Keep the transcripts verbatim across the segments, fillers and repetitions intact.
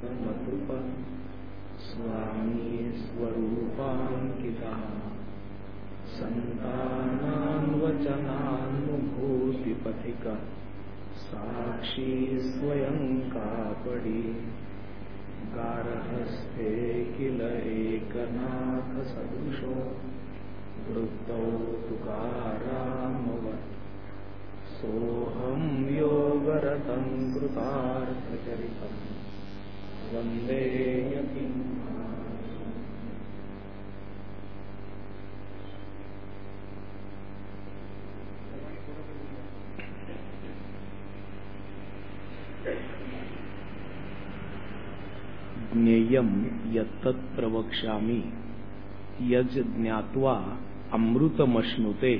समतुप स्वामी स्वरूपांकितः संतानां वचनानुभूतिपथिकः साक्षी स्वयं कापडी गारहस्थे किल एकनाथ सदृशो वृत्तौ तुकारामवत् सोऽहं योगरतं कृतार्थचरितं वन्दे यतीम्। ज्ञेयं यत्तत् प्रवक्ष्यामि यज् ज्ञात्वा अमृतमश्नुते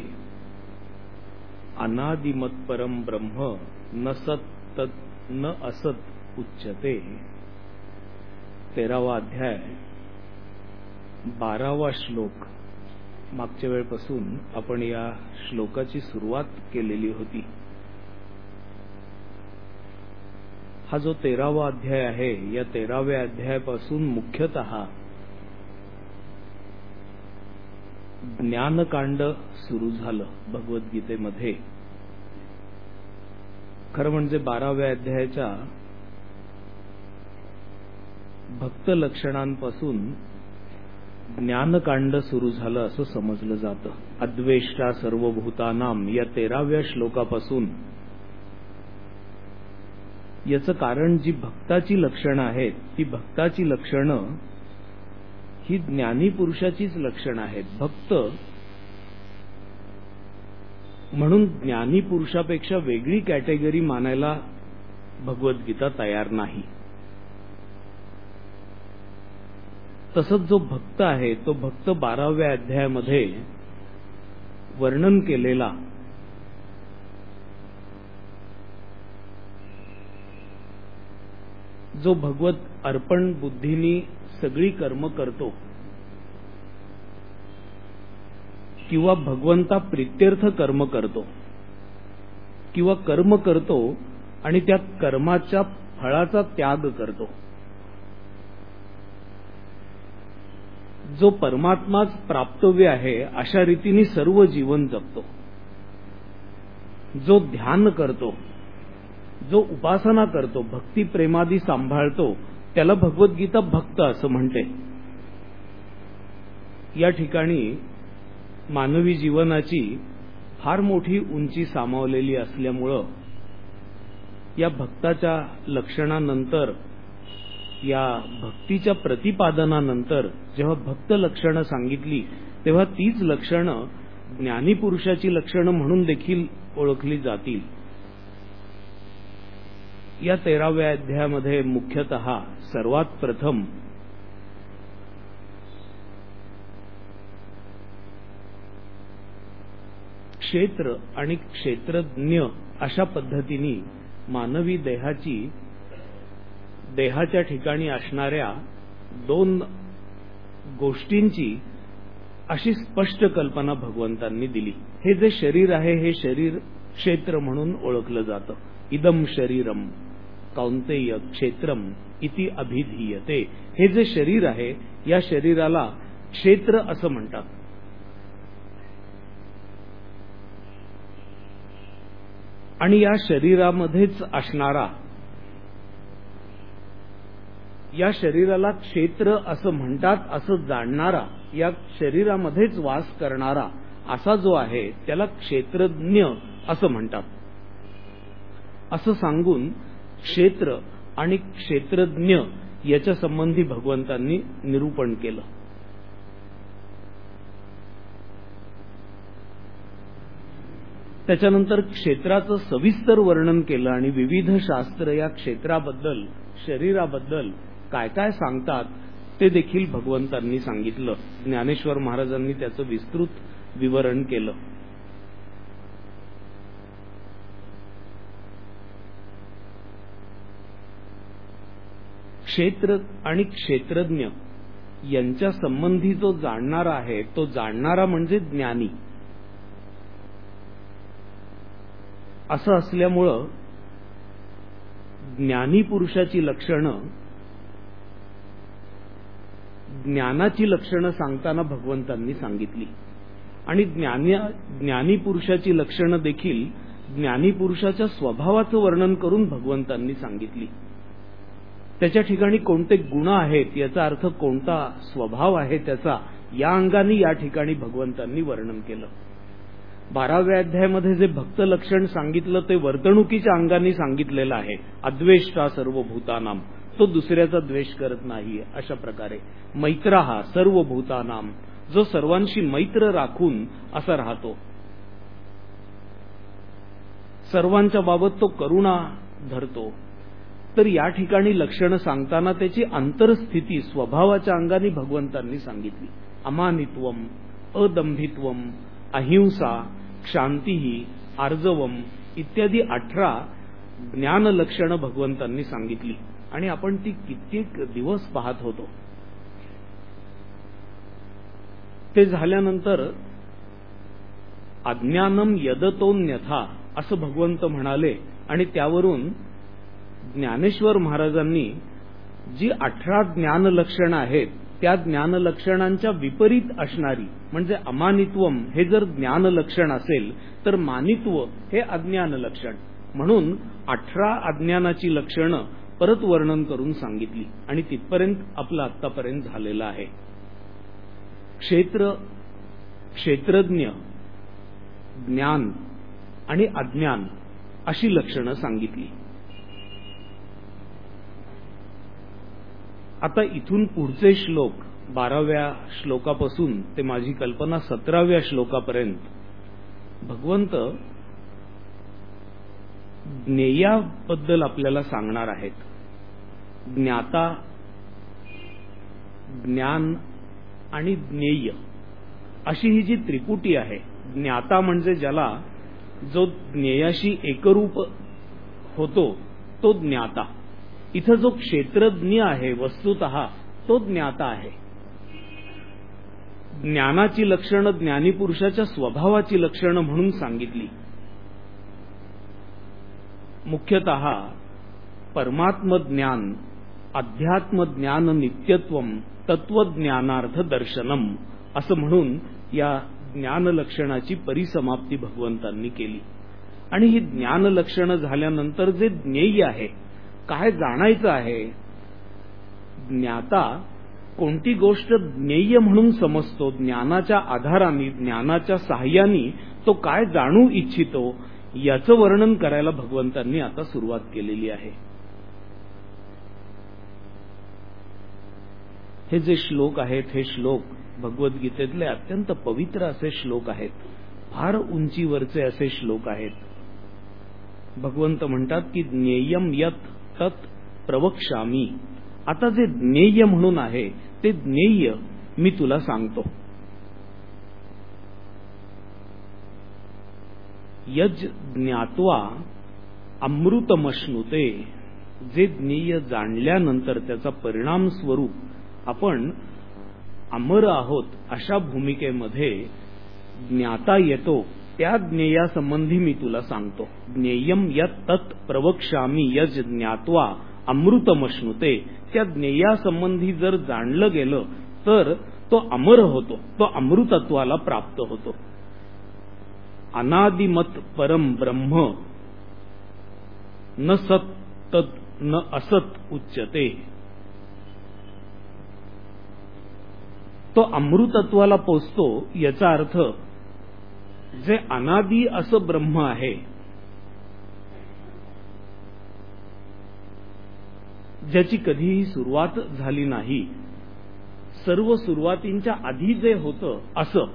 अनादिमत्परं ब्रह्म न सत् तत् न असत उच्यते। तेरावा अध्याय बारावा श्लोक। मागच्या वेळेपासून आपण या श्लोकाची सुरुवात केलेली होती। हा जो तेरावा अध्याय आहे, या तेराव्या अध्यायापासून मुख्यतः ज्ञानकांड सुरू झालं भगवद्गीतेमध्ये। खरं म्हणजे बाराव्या अध्यायाच्या भक्त लक्षणांपासून ज्ञानकांड सुरू झालं असं समजलं जातं। अद्वेष्टा सर्वभूतानां या तेराव्या श्लोकापासून याचं कारण जी भक्ताची लक्षणं आहेत, ती भक्ताची लक्षणं ही ज्ञानी पुरुषाचीच लक्षणं आहेत। भक्त म्हणून ज्ञानी पुरुषापेक्षा वेगळी कॅटेगरी मानायला भगवद्गीता तयार नाही। तसंच जो भक्त आहे तो भक्त बाराव्या अध्यायामध्ये वर्णन केलेला जो भगवत अर्पण बुद्धीनी सगळी कर्म करतो किंवा भगवंता प्रित्यर्थ कर्म करतो किंवा कर्म करतो आणि त्या कर्माच्या फळाचा त्याग करतो, जो परमात्माच प्राप्तव्य आहे अशा रीतीने सर्व जीवन जगतो, जो ध्यान करतो, जो उपासना करतो, भक्ती प्रेमादी सांभाळतो, त्याला भगवद्गीता भक्त असं म्हणते। या ठिकाणी मानवी जीवनाची फार मोठी उंची सामावलेली असल्यामुळं या भक्ताच्या लक्षणानंतर, या भक्तीच्या प्रतिपादनानंतर जेव्हा भक्त लक्षणं सांगितली तेव्हा तीच लक्षणं ज्ञानी पुरुषाची लक्षणं म्हणून देखील ओळखली जातील। या तेराव्या अध्यायामध्ये मुख्यतः सर्वात प्रथम क्षेत्र आणि क्षेत्रज्ञ अशा पद्धतीने मानवी देहाची देहाच्या ठिकाणी असणाऱ्या दोन गोष्टींची अशी स्पष्ट कल्पना भगवंतांनी दिली। हे जे शरीर आहे हे शरीर क्षेत्र म्हणून ओळखलं जातं। इदम शरीरम कौंतेय क्षेत्रम इति अभिधीयते। हे जे शरीर आहे या शरीराला क्षेत्र असं म्हणतात। आणि या शरीरामध्येच असणारा, या शरीराला क्षेत्र असं म्हणतात असं जाणणारा, या शरीरामध्येच वास करणारा असा जो आहे त्याला क्षेत्रज्ञ असं म्हणतात। असं सांगून क्षेत्र आणि क्षेत्रज्ञ याच्या संबंधी भगवंतांनी निरूपण केलं। त्याच्यानंतर क्षेत्राचं सविस्तर वर्णन केलं आणि विविध शास्त्र या क्षेत्राबद्दल, शरीराबद्दल काय काय सांगतात ते देखील भगवंतांनी सांगितलं। ज्ञानेश्वर महाराजांनी त्याचं विस्तृत विवरण केलं। क्षेत्र आणि क्षेत्रज्ञ यांच्या संबंधी जो जाणणारा आहे तो जाणणारा म्हणजे ज्ञानी असं असल्यामुळं ज्ञानी पुरुषाची लक्षणं ज्ञानाची लक्षणं सांगताना भगवंतांनी सांगितली आणि ज्ञानी ज्ञानी पुरुषाची लक्षणं देखील ज्ञानी पुरुषाच्या स्वभावाचं वर्णन करून भगवंतांनी सांगितली. त्याच्या ठिकाणी कोणते गुण आहेत याचा अर्थ कोणता स्वभाव आहे त्याचा या अंगाने या ठिकाणी भगवंतांनी वर्णन केलं. बाराव्या अध्यायामध्ये जे भक्त लक्षण सांगितलं ते वर्तणुकीच्या अंगाने सांगितलेलं आहे. अद्वेष्टा सर्व भूतानाम, तो दुसऱ्याचा द्वेष करत नाही. अशा प्रकारे मैत्रहा सर्व भूतानाम, जो सर्वांशी मैत्र राखून असा राहतो. सर्वांच्या बाबत तो करुणा धरतो. तर या ठिकाणी लक्षणं सांगताना त्याची अंतरस्थिती स्वभावाच्या अंगाने भगवंतांनी सांगितली. अमानित्वम, अदंभित्वम, अहिंसा, क्षांती, आर्जवम इत्यादी अठरा ज्ञान लक्षणं भगवंतांनी सांगितली आणि आपण ती कित्येक दिवस पाहत होतो. ते झाल्यानंतर अज्ञानम यदतोन्यथा असं भगवंत म्हणाले आणि त्यावरून ज्ञानेश्वर महाराजांनी जी अठरा ज्ञान लक्षणं आहेत त्या ज्ञान लक्षणांच्या विपरीत असणारी म्हणजे अमानित्वम हे जर ज्ञान लक्षण असेल तर मानित्व हे अज्ञान लक्षण म्हणून अठरा अज्ञानाची लक्षणं परत वर्णन करून सांगितली आणि तिथपर्यंत आपलं आत्तापर्यंत झालेलं आहे. क्षेत्र, क्षेत्रज्ञ, ज्ञान आणि अज्ञान अशी लक्षणं सांगितली. आता इथून पुढचे श्लोक बाराव्या श्लोकापासून ते माझी कल्पना सतराव्या श्लोकापर्यंत भगवंत ज्ञेयाबद्दल आपल्याला सांगणार आहेत. ज्ञाता, ज्ञान आणि ज्ञेय अशी ही जी त्रिपुटी आहे. ज्ञाता म्हणजे ज्याला जो ज्ञेयाशी एकरूप होतो तो ज्ञाता. इथं जो क्षेत्रज्ञ आहे वस्तुतः तो ज्ञाता आहे. ज्ञानाची लक्षणं ज्ञानीपुरुषाच्या स्वभावाची लक्षणं म्हणून सांगितली. मुख्यतः परमात्मज्ञान, अध्यात्मज्ञान नित्यत्वम, तत्वज्ञानार्थ दर्शनम असं म्हणून या ज्ञान लक्षणाची परिसमाप्ती भगवंतांनी केली. आणि ही ज्ञान लक्षणं झाल्यानंतर जे ज्ञेय आहे, काय जाणायचं आहे, ज्ञाता कोणती गोष्ट ज्ञेय म्हणून समजतो, ज्ञानाच्या आधाराने ज्ञानाच्या साह्याने तो काय जाणू इच्छितो याचं वर्णन करायला भगवंतांनी आता सुरुवात केलेली आहे. हे जे श्लोक आहेत हे श्लोक भगवद्गीतेतले अत्यंत पवित्र असे श्लोक आहेत. फार उंचीवरचे असे श्लोक आहेत. भगवंत म्हणतात की ज्ञेयम यत तत् प्रवक्ष्यामी. आता जे ज्ञेय म्हणून आहे ते ज्ञेय मी तुला सांगतो. यज ज्ञात्वा अमृतमश्नुते. जे ज्ञेय जाणल्यानंतर त्याचा परिणाम स्वरूप आपण अमर आहोत अशा भूमिकेमध्ये ज्ञाता येतो त्या ज्ञेयासंबंधी मी तुला सांगतो. ज्ञेयम यत तत् प्रवक्ष्यामी यज ज्ञात्वा अमृतमश्नुते. त्या ज्ञेयासंबंधी जर जाणलं गेलं तर तो अमर होतो, तो अमृतत्वाला प्राप्त होतो. अनादिमत परम ब्रह्म न सत तद न असत उच्यते. तो अमृतत्वाला पोचतो याचा अर्थ जे अनादी असं ब्रह्म आहे, ज्याची कधीही सुरुवात झाली नाही, सर्व सुरुवातींच्या आधी जे होतं असं,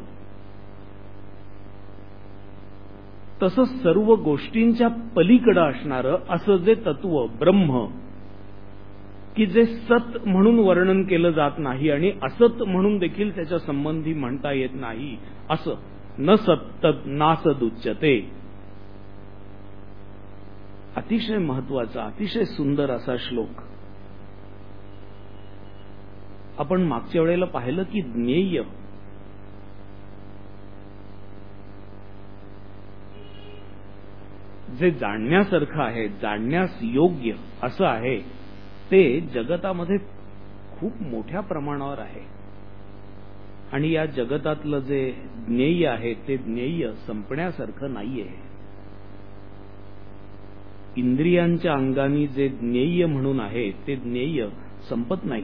तसंच सर्व गोष्टींच्या पलीकडे असणारं असं जे तत्व ब्रह्म की जे सत म्हणून वर्णन केलं जात नाही आणि असत म्हणून देखील त्याच्या संबंधी म्हणता येत नाही, असं न सत नासदुच्यते. अतिशय महत्वाचा, अतिशय सुंदर असा श्लोक. आपण मागच्या वेळेला पाहिलं की ज्ञेय जे जाणण्यासारखं आहे, जाणण्यास योग्य असं आहे, ते जगतामध्ये खूप मोठ्या प्रमाणावर आहे. आणि या जगतातलं जे ज्ञेय आहे ते ज्ञेय संपण्यासारखं नाहीये. इंद्रियांच्या अंगानी जे ज्ञेय म्हणून आहे ते ज्ञेय संपत नाही.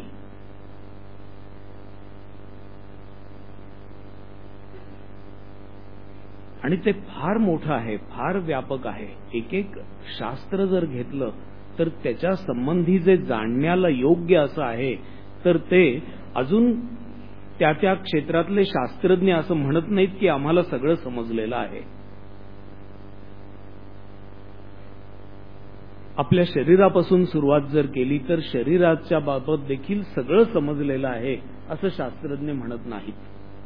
आणि ते फार मोठं आहे, फार व्यापक आहे. एक एक शास्त्र जर घेतलं तर त्याच्या संबंधी जे जाणण्याला योग्य असं आहे तर ते अजून त्या त्या क्षेत्रातले शास्त्रज्ञ असं म्हणत नाहीत की आम्हाला सगळं समजलेलं आहे. आपल्या शरीरापासून सुरुवात जर केली तर शरीराच्या बाबत देखील सगळं समजलेलं आहे असं शास्त्रज्ञ म्हणत नाहीत.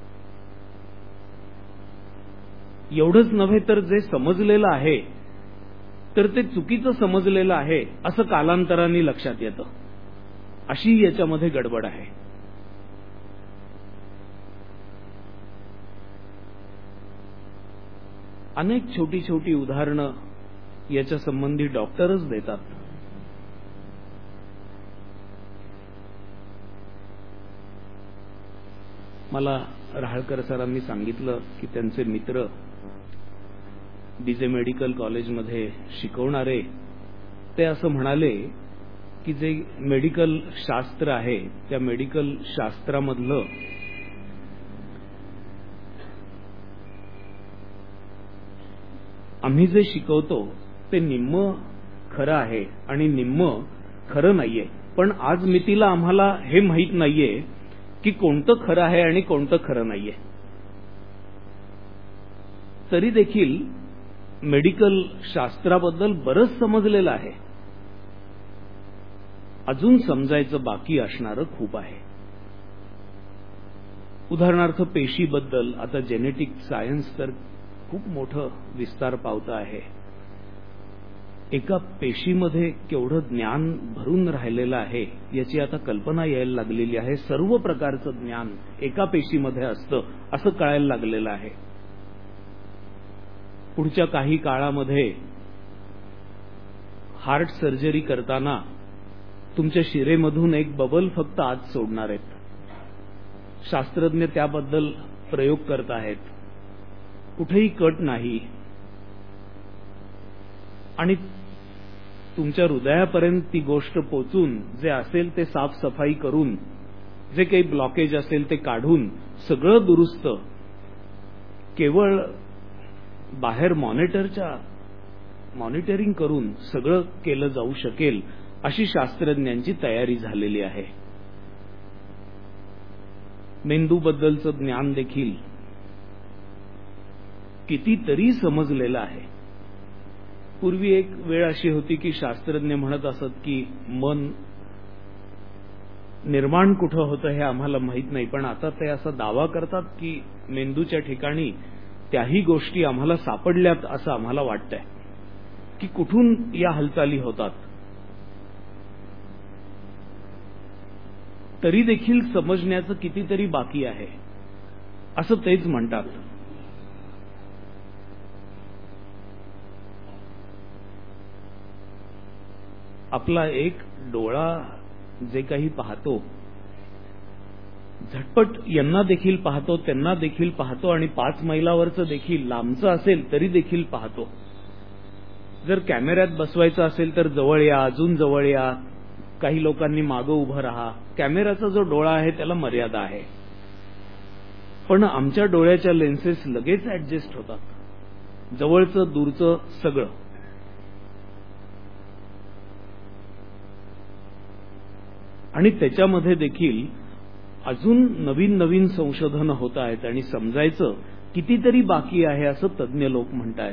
एवढंच नव्हे तर जे समजलेलं आहे तर ते चुकीचं समजलेलं आहे असं कालांतराने लक्षात येतं. अशी याच्यामध्ये गडबड आहे. अनेक छोटी छोटी उदाहरणं याच्या संबंधी डॉक्टरच देतात. मला राहळकर सरांनी सांगितलं की त्यांचे मित्र डीजे मेडिकल कॉलेजमध्ये शिकवणारे ते असं म्हणाले की जे मेडिकल शास्त्र आहे त्या मेडिकल शास्त्रामधलं आम्ही जे शिकवतो ते निम्म खरं आहे आणि निम्म खरं नाहीये. पण आज मितीला आम्हाला हे माहीत नाहीये की कोणतं खरं आहे आणि कोणतं खरं नाहीये. तरी देखील मेडिकल शास्त्राबद्दल बरंच समजलेलं आहे. अजून समजायचं बाकी असणारं खूप आहे. उदाहरणार्थ पेशीबद्दल आता जेनेटिक सायन्स तर खूप मोठं विस्तार पावतं आहे. एका पेशीमध्ये केवढं ज्ञान भरून राहिलेलं आहे याची आता कल्पना यायला लागलेली आहे. सर्व प्रकारचं ज्ञान एका पेशीमध्ये असतं असं कळायला लागलेलं आहे. पुढच्या काही काळामध्ये हार्ट सर्जरी करताना तुमच्या शिरेमधून एक बबल फक्त आत सोडणार आहेत. शास्त्रज्ञ त्याबद्दल प्रयोग करत आहेत. कुठेही कट नाही आणि तुमच्या हृदयापर्यंत ती गोष्ट पोचून जे असेल ते साफसफाई करून जे काही ब्लॉकेज असेल ते काढून सगळं दुरुस्त केवळ बाहेर मॉनिटरच्या मॉनिटरिंग करून सगळं केलं जाऊ शकेल अशी शास्त्रज्ञांची तयारी झालेली आहे. मेंदूबद्दलचं ज्ञान देखील कितीतरी समजलेलं आहे. पूर्वी एक वेळ अशी होती की शास्त्रज्ञ म्हणत असत की मन निर्माण कुठं होतं हे आम्हाला माहीत नाही. पण आता ते असा दावा करतात की मेंदूच्या ठिकाणी त्याही गोष्टी आम्हाला सापडल्यात असं आम्हाला वाटतंय की कुठून या हालचाली होतात. तरी देखील समजण्याचं कितीतरी बाकी आहे असं तेच म्हणतात. आपला एक डोळा जे काही पाहतो झटपट यांना देखील पाहतो त्यांना देखील पाहतो आणि पाच मैलावरचं देखील लांबचं असेल तरी देखील पाहतो. जर कॅमेऱ्यात बसवायचं असेल तर जवळ या, अजून जवळ या, काही लोकांनी मागं उभं राहा. कॅमेराचा जो डोळा आहे त्याला मर्यादा आहे. पण आमच्या डोळ्याच्या लेन्सेस लगेच ऍडजस्ट होतात. जवळचं दूरचं सगळं. आणि त्याच्यामध्ये देखील अजून नवीन नवीन संशोधनं होत आहेत आणि समजायचं कितीतरी बाकी आहे असं तज्ज्ञ लोक म्हणतायत.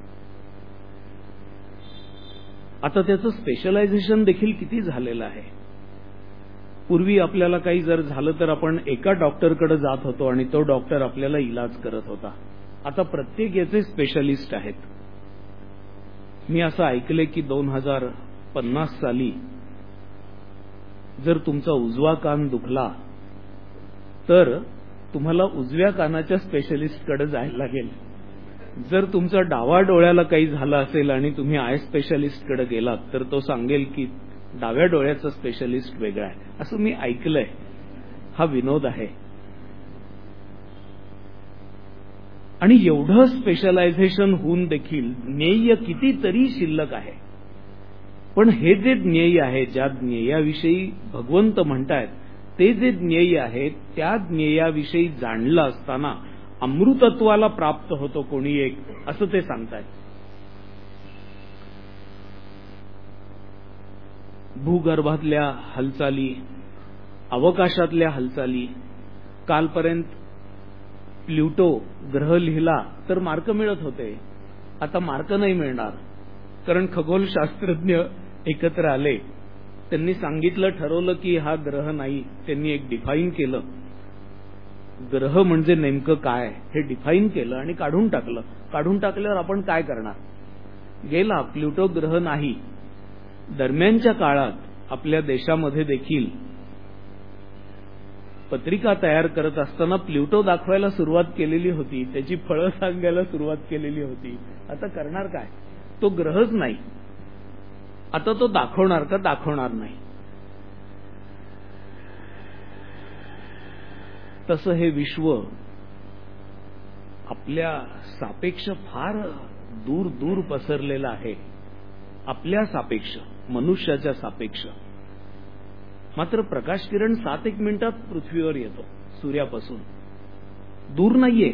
आता त्याचं स्पेशलायझेशन देखील किती झालेलं आहे. पूर्वी आपल्याला काही जर झालं तर आपण एका डॉक्टरकडे जात होतो आणि तो डॉक्टर आपल्याला इलाज करत होता. आता प्रत्येक याचे स्पेशलिस्ट आहेत. मी असं ऐकले की दोन हजार पन्नास साली जर तुमचा उजवा कान दुखला तर तुम्हाला उजव्या कानाच्या स्पेशलिस्टकडे जायला लागेल. जर तुमचा डावा डोळ्याला काही झालं असेल आणि तुम्ही आय स्पेशलिस्टकडे गेलात तर तो सांगेल की डाव्या डोळ्याचा स्पेशलिस्ट वेगळा आहे, असं मी ऐकलंय. हा विनोद आहे. आणि एवढं स्पेशलायझेशन होऊन देखील ज्ञेय कितीतरी शिल्लक आहे. पण हे जे ज्ञेय आहे, ज्या ज्ञेयाविषयी भगवंत म्हणतायत, ते जे ज्ञेय आहे त्या ज्ञेयाविषयी जाणलं असताना अमृतत्वाला प्राप्त होतो कोणी एक, असं ते सांगतायत. भूगर्भातल्या हालचाली, अवकाशातल्या हालचाली, कालपर्यंत प्लुटो ग्रह लिहिला तर मार्क मिळत होते, आता मार्क नाही मिळणार. कारण खगोलशास्त्रज्ञ एकत्र आले, त्यांनी सांगितलं, ठरवलं की हा ग्रह नाही. त्यांनी एक डिफाईन केलं, ग्रह म्हणजे नेमकं काय हे डिफाईन केलं आणि काढून टाकलं. काढून टाकल्यावर आपण काय करणार? गेला, प्लुटो ग्रह नाही. दरम्यानच्या काळात आपल्या देशामध्ये देखील पत्रिका तयार करत असताना प्लुटो दाखवायला सुरुवात केलेली होती, त्याची फळं सांगायला सुरुवात केलेली होती. आता करणार काय? तो ग्रहच नाही. आता तो दाखवणार का? दाखवणार नाही. तसं हे विश्व आपल्या सापेक्ष फार दूर दूर पसरलेलं आहे. आपल्या सापेक्ष, मनुष्याच्या सापेक्ष. मात्र प्रकाश किरण सात एक मिनिटात पृथ्वीवर येतो सूर्यापासून. दूर नाहीये,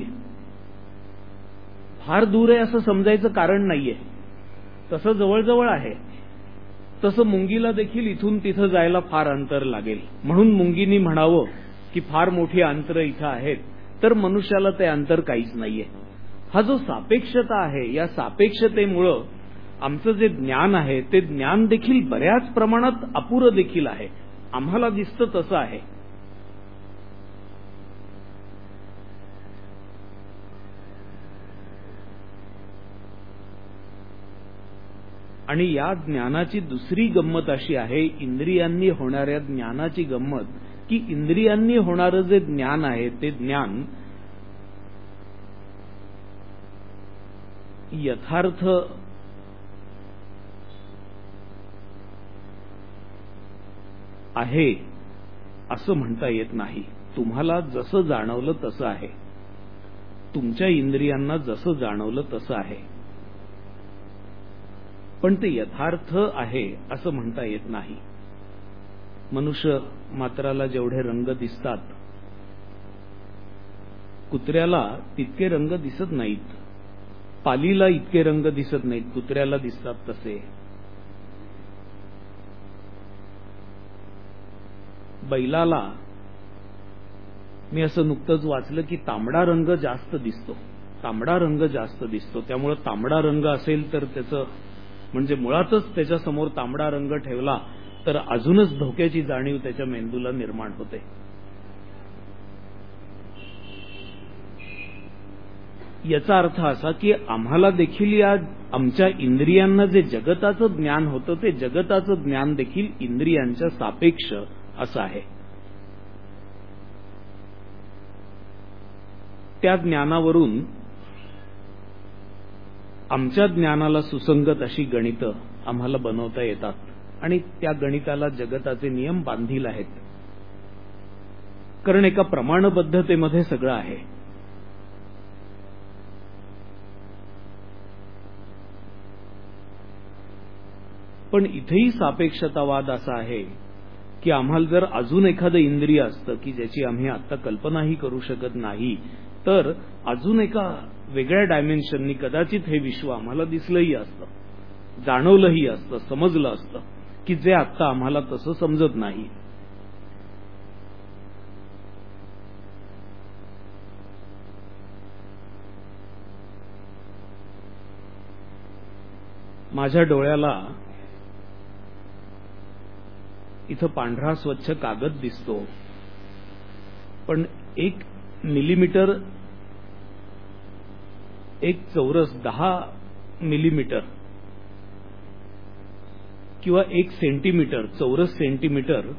फार दूर आहे असं समजायचं कारण नाहीये. तसं जवळजवळ आहे. तसं मुंगीला देखील इथून तिथं जायला फार अंतर लागेल. म्हणून मुंगीनी म्हणावं की फार मोठी अंतरं इथं आहेत, तर मनुष्याला ते अंतर काहीच नाहीये. हा जो सापेक्षता आहे, या सापेक्षतेमुळं आमचं जे ज्ञान आहे ते ज्ञान देखील बऱ्याच प्रमाणात अपुरं देखील आहे. आम्हाला दिसतं तसं आहे. आणि या ज्ञानाची दुसरी गंमत अशी आहे, इंद्रियांनी होणाऱ्या ज्ञानाची गंमत, की इंद्रियांनी होणारं जे ज्ञान आहे ते ज्ञान यथार्थ आहे असं म्हणता येत नाही. तुम्हाला जसं जाणवलं तसं आहे, तुमच्या इंद्रियांना जसं जाणवलं तसं आहे, पण ते यथार्थ आहे असं म्हणता येत नाही. मनुष्य मात्राला जेवढे रंग दिसतात, कुत्र्याला तितके रंग दिसत नाहीत. पालीला इतके रंग दिसत नाहीत, कुत्र्याला दिसतात तसे. बैलाला मी असं नुकतंच वाचलं की तांबडा रंग जास्त दिसतो, तांबडा रंग जास्त दिसतो. त्यामुळे तांबडा रंग असेल तर त्याचं म्हणजे मुळातच त्याच्यासमोर तांबडा रंग ठेवला तर अजूनच धोक्याची जाणीव त्याच्या मेंदूला निर्माण होते. याचा अर्थ असा की आम्हाला देखील या आमच्या इंद्रियांना जे जगताचं ज्ञान होतं ते जगताचं ज्ञान देखील इंद्रियांच्या सापेक्ष असं आहे. त्या ज्ञानावरून आमच्या ज्ञानाला सुसंगत अशी गणितं आम्हाला बनवता येतात आणि त्या गणिताला जगताचे नियम बांधील आहेत. कारण एका प्रमाणबद्धतेमध्ये सगळं आहे. पण इथेही सापेक्षतावाद असा आहे की आम्हाला जर अजून एखादं इंद्रिय असतं की ज्याची आम्ही आता कल्पनाही करू शकत नाही, तर अजून एका वेगळ्या डायमेन्शननी कदाचित हे विश्व आम्हाला दिसलंही असतं, जाणवलंही असतं, समजलं असतं की जे आत्ता आम्हाला तसं समजत नाही. माझ्या डोळ्याला इथं पांढरा स्वच्छ कागद दिसतो, पण एक मिलीमीटर, एक चौरस दहा मिलीमीटर किंवा एक सेंटीमीटर, चौरस सेंटीमीटर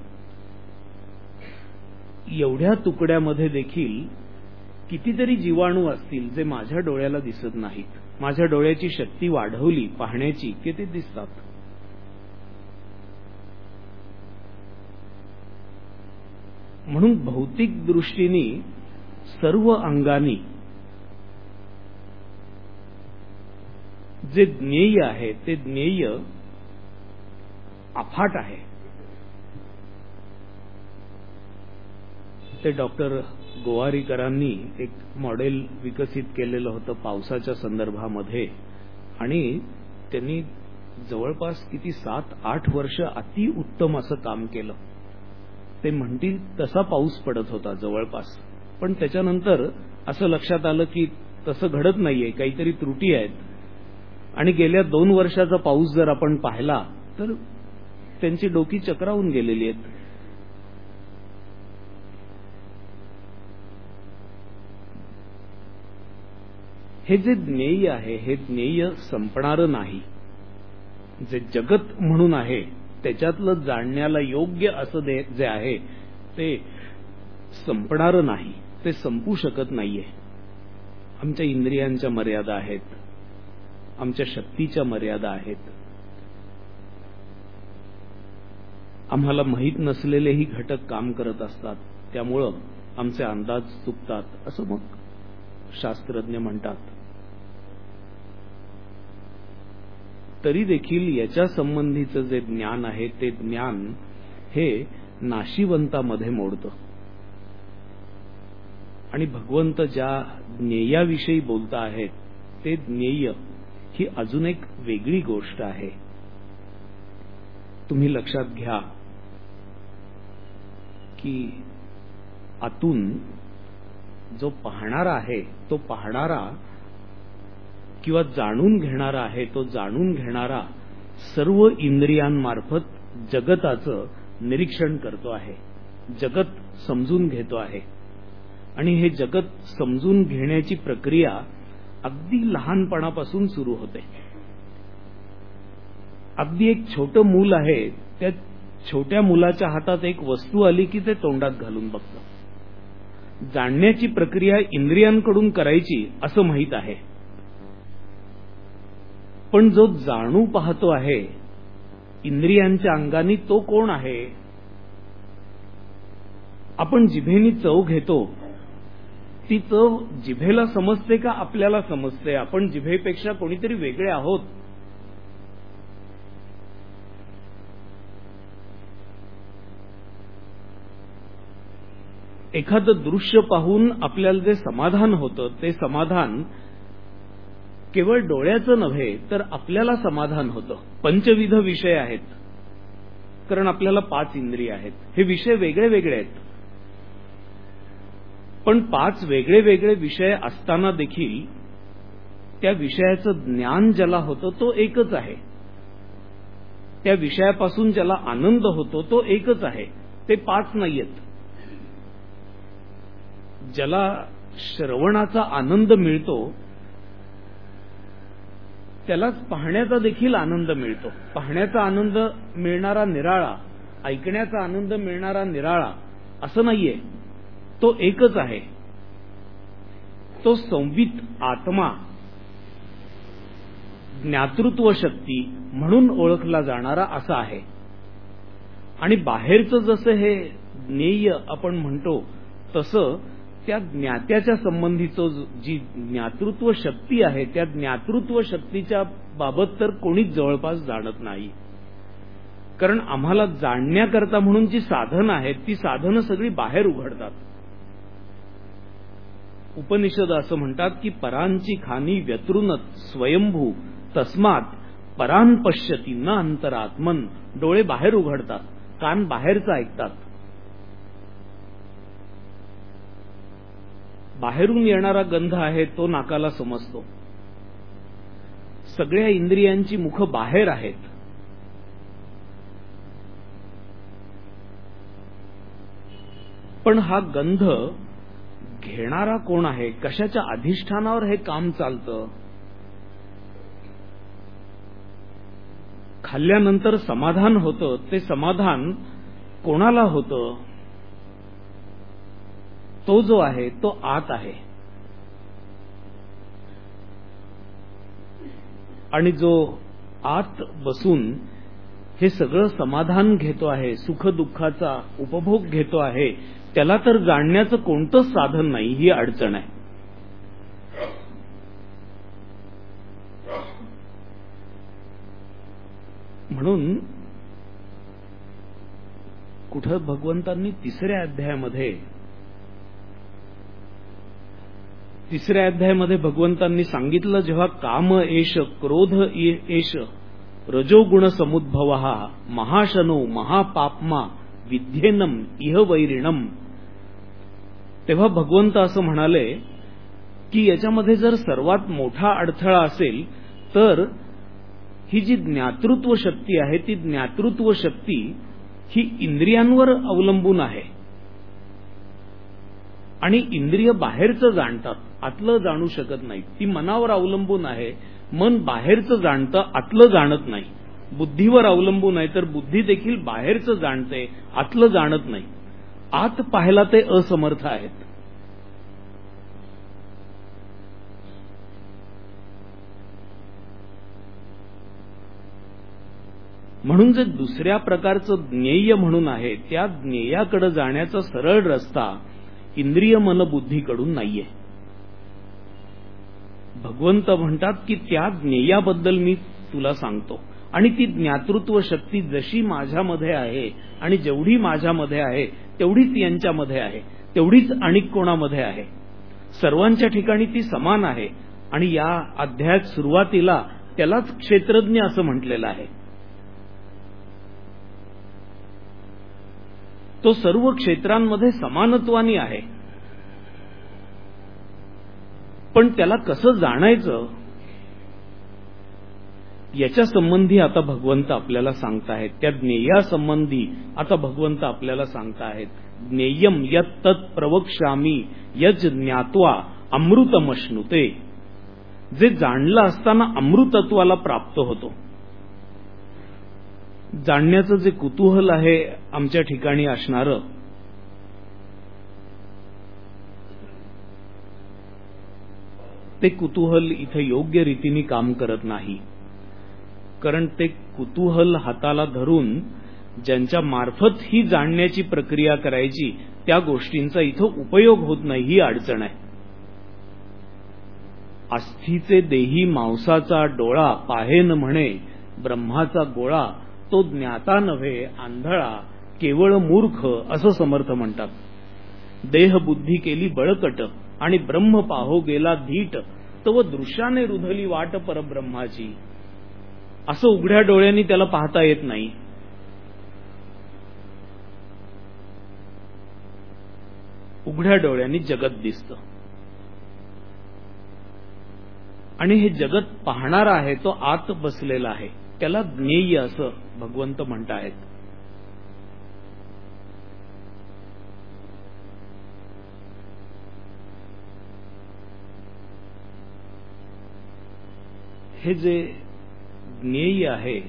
एवढ्या तुकड्यामध्ये देखील कितीतरी जीवाणू असतील जे माझ्या डोळ्याला दिसत नाहीत. माझ्या डोळ्याची शक्ती वाढवली पाहण्याची की ते दिसतात. म्हणून भौतिक दृष्टीने सर्व अंगानी जे ज्ञेय आहे ते ज्ञेय अफाट आहे. ते डॉक्टर गोवारीकरांनी एक मॉडेल विकसित केलेलं होतं पावसाच्या संदर्भामध्ये, आणि त्यांनी जवळपास किती सात आठ वर्ष अति उत्तम असं काम केलं. ते म्हणतील तसा पाऊस पडत होता जवळपास, पण त्याच्यानंतर असं लक्षात आलं की तसं घडत नाहीये, काहीतरी त्रुटी आहेत. आणि गेल्या दोन वर्षाचा पाऊस जर आपण पाहिला तर त्यांची डोकी चक्रावून गेलेली आहेत. हे जे ज्ञेय आहे हे ज्ञेय संपणारं नाही. जे जगत म्हणून आहे त्याच्यातलं जाणण्याला योग्य असं जे आहे ते संपणारं नाही, ते संपू शकत नाहीये. आमच्या इंद्रियांच्या मर्यादा आहेत, आमच्या शक्तीच्या मर्यादा आहेत. आम्हाला माहीत नसलेलेही घटक काम करत असतात, त्यामुळं आमचे अंदाज चुकतात असं मग शास्त्रज्ञ म्हणतात. तरी देखील याच्या संबंधीचं जे ज्ञान आहे ते ज्ञान हे नाशिवंतामध्ये मोडतं. आणि भगवंत ज्या ज्ञेयाविषयी बोलता आहेत ते ज्ञेय ही अजून एक वेगळी गोष्ट आहे. तुम्ही लक्षात घ्या की आतून जो पाहणारा आहे तो पाहणारा किंवा जाणून घेणारा आहे तो जाणून घेणारा सर्व इंद्रियांमार्फत जगताचं निरीक्षण करतो आहे, जगत समजून घेतो आहे. आणि हे जगत समजून घेण्याची प्रक्रिया अगदी लहानपणापासून सुरू होते. अगदी एक छोटं मूल आहे, त्या छोट्या मुलाच्या हातात एक वस्तू आली की ते तोंडात घालून बघतं. जाणण्याची प्रक्रिया इंद्रियांकडून करायची असं माहीत आहे, पण जो जाणू पाहतो आहे इंद्रियांच्या अंगानी तो कोण आहे? आपण जिभेनी चव घेतो, ती चव जिभेला समजते का आपल्याला समजते? आपण जिभेपेक्षा कोणीतरी वेगळे आहोत. एखादं दृश्य पाहून आपल्याला जे समाधान होतं ते समाधान केवळ डोळ्याचं नव्हे तर आपल्याला समाधान होतं. पंचविध विषय आहेत, कारण आपल्याला पाच इंद्रिय आहेत. हे विषय वेगळे वेगळे आहेत, पण पाच वेगळे वेगळे विषय असताना देखील त्या विषयाचं ज्ञान ज्याला होतं तो एकच आहे. त्या विषयापासून ज्याला आनंद होतो तो एकच आहे, ते पाच नाहीयेत. ज्याला श्रवणाचा आनंद मिळतो त्यालाच पाहण्याचा देखील आनंद मिळतो. पाहण्याचा आनंद मिळणारा निराळा, ऐकण्याचा आनंद मिळणारा निराळा असं नाहीये, तो एकच आहे. तो संवित आत्मा, ज्ञातृत्व शक्ती म्हणून ओळखला जाणारा असा आहे. आणि बाहेरचं जसं हे ज्ञेय आपण म्हणतो तसं त्या ज्ञात्याच्या संबंधीचं जी ज्ञातृत्व शक्ती आहे त्या ज्ञातृत्व शक्तीच्या बाबत तर कोणीच जवळपास जाणत नाही. कारण आम्हाला जाणण्याकरता म्हणून जी साधनं आहेत ती साधनं सगळी बाहेर उघडतात. उपनिषद असं म्हणतात की परांची खानी व्यतृणत स्वयंभू तस्मात परान पश्यती न अंतरात्मन. डोळे बाहेर उघडतात, कान बाहेरचं ऐकतात. बाहेरून येणारा गंध आहे तो नाकाला समजतो. सगळ्या इंद्रियांची मुख बाहेर आहेत. पण हा गंध घेणारा कोण आहे? कशाच्या अधिष्ठानावर हे काम चालतं? खाल्ल्यानंतर समाधान होतं, ते समाधान कोणाला होतं? तो जो आहे तो आत आहे. आणि जो आत बसून हे सगळं समाधान घेतो आहे, सुख दुःखाचा उपभोग घेतो आहे, त्याला तर जाणण्याचं कोणतंच साधन नाही, ही अडचण आहे. म्हणून कुठं भगवंतांनी तिसऱ्या अध्यायामध्ये तिसऱ्या अध्यायामध्ये भगवंतांनी सांगितलं, जेव्हा काम एष क्रोध एष रजोगुण समुद्भव महाशनो महापापमा विद्येनम इह वैरिणम, तेव्हा भगवंत असं म्हणाले की याच्यामध्ये जर सर्वात मोठा अडथळा असेल तर ही जी ज्ञातृत्व शक्ती आहे, ती ज्ञातृत्व शक्ती ही इंद्रियांवर अवलंबून आहे आणि इंद्रिय बाहेरचं जाणतात, आतलं जाणू शकत नाही. ती मनावर अवलंबून आहे, मन बाहेरचं जाणतं, आतलं जाणत नाही. बुद्धीवर अवलंबून आहे, तर बुद्धी देखील बाहेरचं जाणते, आतलं जाणत नाही. आत पाहायला ते असमर्थ आहेत. म्हणून जे दुसऱ्या प्रकारचं ज्ञेय म्हणून आहे, त्या ज्ञेयाकडे जाण्याचा सरळ रस्ता इंद्रिय मन बुद्धीकडून नाहीये. भगवंत म्हणतात की त्या ज्ञेयाबद्दल मी तुला सांगतो, आणि ती ज्ञातृत्व शक्ती जशी माझ्यामध्ये आहे आणि जेवढी माझ्यामध्ये आहे तेवढीच यांच्यामध्ये आहे, तेवढीच अनेक कोणामध्ये आहे. सर्वांच्या ठिकाणी ती समान आहे. आणि या अध्यायात सुरुवातीला त्यालाच क्षेत्रज्ञ असं म्हटलेलं आहे. तो सर्व क्षेत्रांमध्ये समानत्वानी आहे. पण त्याला कसं जाणायचं याच्या संबंधी आता भगवंत आपल्याला सांगताहेत. त्या ज्ञेयासंबंधी आता भगवंत आपल्याला सांगताहेत. ज्ञेयम यत् तत् प्रवक्ष्यामि यज ज्ञात्वा अमृतमश्नुते. जे जाणलं असताना अमृतत्वाला प्राप्त होतो. जाणण्याचं जे कुतूहल आहे आमच्या ठिकाणी असणारं, ते कुतूहल इथे योग्य रीतीने काम करत नाही. कारण ते कुतूहल हाताला धरून ज्यांच्या मार्फत ही जाणण्याची प्रक्रिया करायची, त्या गोष्टींचा इथं उपयोग होत नाही, ही अडचण आहे. अस्थीचे देही मांसाचा डोळा पाहेन म्हणे ब्रह्माचा गोळा, तो ज्ञाता नव्हे आंधळा केवळ मूर्ख, असं समर्थ म्हणतात. देह बुद्धी केली बळकट आणि ब्रह्म पाहो गेला धीट, तव दृश्याने रुधली वाट परब्रह्माची. असं उघड्या डोळ्यांनी त्याला पाहता येत नाही. उघड्या डोळ्यांनी जगत दिसतं आणि हे जगत पाहणारा आहे तो आत बसलेला आहे, त्याला ज्ञेय असं भगवंत म्हणतायत. हे जे ज्ञेय आहे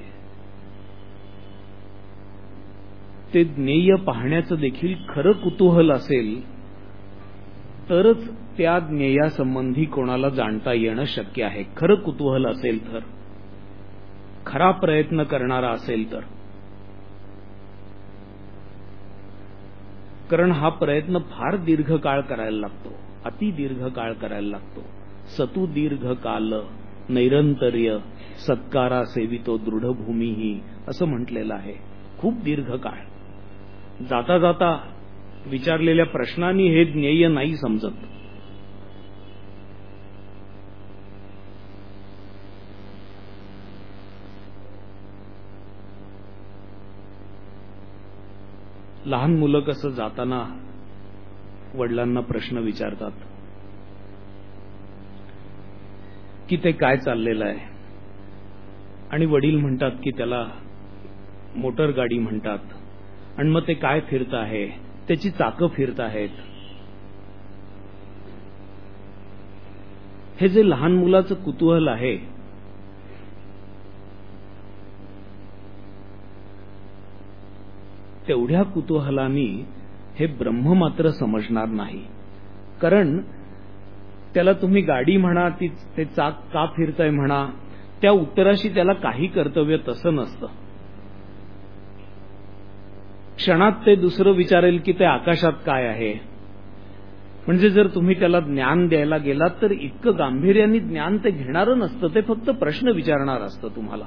ते ज्ञेय पाहण्याचं देखील खरं कुतूहल असेल तरच त्या ज्ञेयासंबंधी कोणाला जाणता येणं शक्य आहे. खरं कुतूहल असेल तर, खरा प्रयत्न करणारा असेल तर. कारण हा प्रयत्न फार दीर्घ काळ करायला लागतो, अति दीर्घ काळ करायला लागतो. सतु दीर्घ काल नैरंतर्य सत्कारा सेवितो दृढभूमीही, असं म्हटलेलं आहे. खूप दीर्घ काळ. जाता जाता विचारलेल्या प्रश्नांनी हे ज्ञेय नाही समजत. लहान मुलं कसं जाताना वडिलांना प्रश्न विचारतात की ते काय चाललेलं आहे, आणि वडील म्हणतात की त्याला मोटर गाडी म्हणतात, आणि मग ते काय फिरत आहे, त्याची चाकं फिरत आहेत. हे जे लहान मुलाचं कुतूहल आहे तेवढ्या कुतूहलानी हे ब्रह्म मात्र समजणार नाही. कारण त्याला तुम्ही गाडी म्हणा, ती ते चाक का फिरतंय म्हणा, त्या उत्तराशी त्याला काही कर्तव्य तसं नसतं. क्षणात ते दुसरं विचारेल की ते आकाशात काय आहे. म्हणजे जर तुम्ही त्याला ज्ञान द्यायला गेलात तर इतकं गांभीर्याने ज्ञान ते घेणारं नसतं, ते फक्त प्रश्न विचारणार असतं तुम्हाला.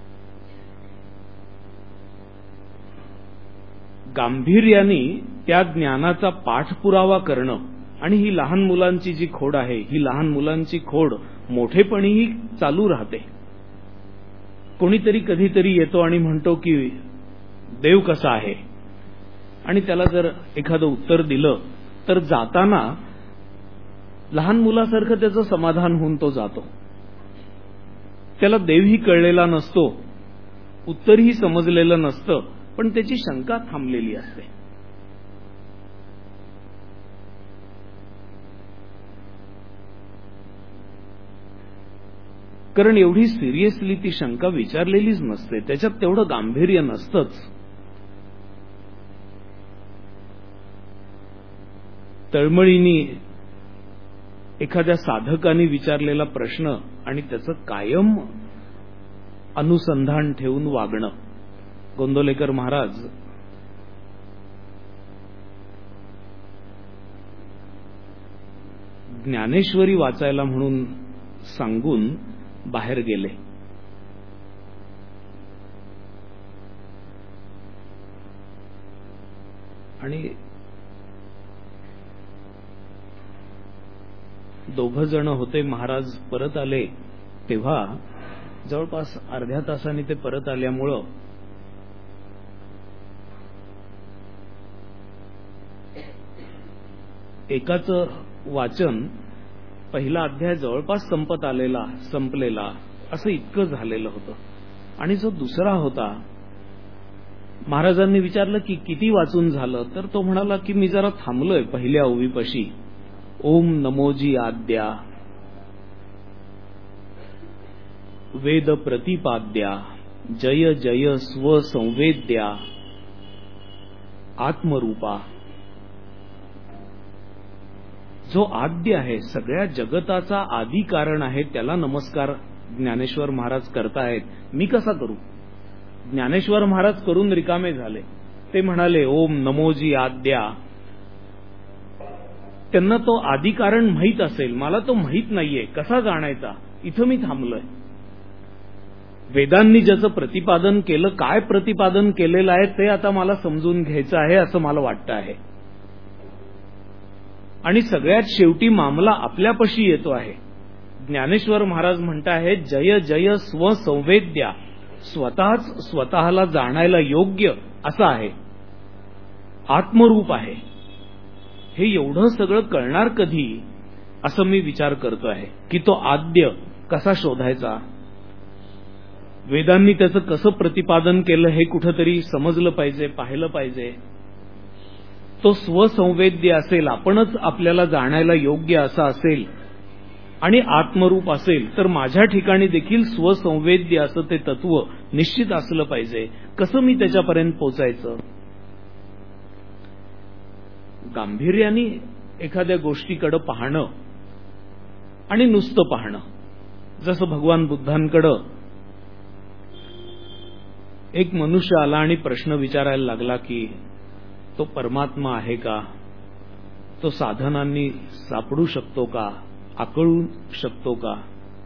गांभीर्याने त्या ज्ञानाचा पाठपुरावा करणं, आणि ही लहान मुलांची जी खोड आहे, ही लहान मुलांची खोड मोठेपणीही चालू राहते. कोणीतरी कधीतरी येतो आणि म्हणतो की देव कसा आहे, आणि त्याला जर एखादं उत्तर दिलं तर जाताना लहान मुलासारखं त्याचं समाधान होऊन तो जातो. त्याला देवही कळलेला नसतो, उत्तरही समजलेलं नसतं, पण त्याची शंका थांबलेली असते. कारण एवढी सिरियसली ती शंका विचारलेलीच नसते, त्याच्यात तेवढं गांभीर्य नसतंच. तळमळीने एखाद्या साधकाने विचारलेला प्रश्न आणि त्याचं कायम अनुसंधान ठेवून वागणं. गोंदवलेकर महाराज ज्ञानेश्वरी वाचायला म्हणून सांगून बाहेर गेले. आणि दोघं जण होते. महाराज परत आले तेव्हा जवळपास अर्ध्या तासाने ते परत आल्यामुळं एकाच वाचन, पहिला अध्याय जवळपास संपत आलेला, संपलेला असं इतकं झालेलं होतं. आणि जो दुसरा होता, महाराजांनी विचारलं की किती वाचून झालं, तर तो म्हणाला की मी जरा थांबलोय पहिल्या ओवीपाशी. ओम नमोजी आद्या वेद प्रतिपाद्या जय जय स्वसंवेद्या आत्मरूपा. जो आद्य आहे, सगळ्या जगताचा आदी कारण आहे, त्याला नमस्कार ज्ञानेश्वर महाराज करतायत. मी कसा करू? ज्ञानेश्वर महाराज करून रिकामे झाले. ते म्हणाले ओम नमोजी आद्या. त्यांना तो आदी कारण माहीत असेल, मला तो माहीत नाहीये, कसा जाणायचा? इथं मी थांबलोय. वेदांनी ज्याचं प्रतिपादन केलं, काय प्रतिपादन केलेलं आहे ते आता मला समजून घ्यायचं आहे असं मला वाटतं आहे. आणि सगळ्यात शेवटी मामला आपल्यापाशी येतो आहे. ज्ञानेश्वर महाराज म्हणताहेत जय जय स्वसंवेद्या, स्वतःच स्वतःला जाणायला योग्य असं आहे, आत्मरूप आहे. हे एवढं सगळं कळणार कधी असं मी विचार करतो आहे की तो आद्य कसा शोधायचा. वेदांनी त्याचं कसं प्रतिपादन केलं हे कुठंतरी समजलं पाहिजे, पाहिलं पाहिजे. तो स्वसंवेद्य असेल, आपणच आपल्याला जाणायला योग्य असा असेल आणि आत्मरूप असेल, तर माझ्या ठिकाणी देखील स्वसंवेद्य असं ते तत्व निश्चित असलं पाहिजे. कसं मी त्याच्यापर्यंत पोचायचं? गांभीर्याने एखाद्या गोष्टीकडे पाहणं आणि नुसतं पाहणं. जसं भगवान बुद्धांकडं एक मनुष्य आला आणि प्रश्न विचारायला लागला की तो परमात्मा आहे का? तो साधनांनी सापडू शकतो का? आकळू शकतो का?